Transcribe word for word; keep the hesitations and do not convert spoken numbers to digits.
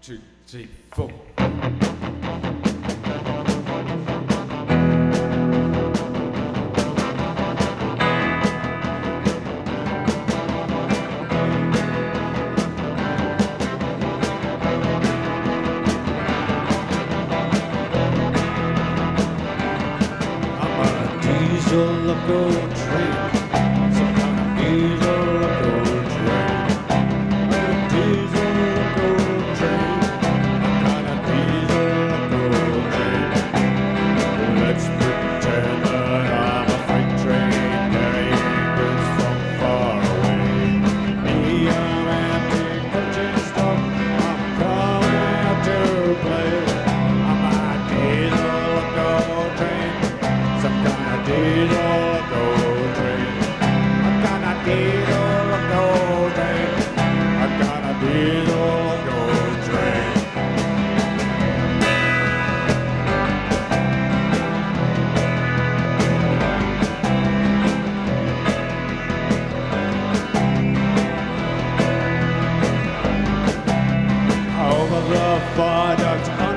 two, three, four. Diesel loco train, some kind of diesel loco train. A diesel loco train, a kind of diesel loco train. Let's pretend that I'm a freight train carrying goods from far away. Me, I'm empty coaching stock, I'm coming to play. I'm a diesel loco train, some kind of diesel loco train. I got a diesel loco train. I got a diesel loco train. Over the viaduct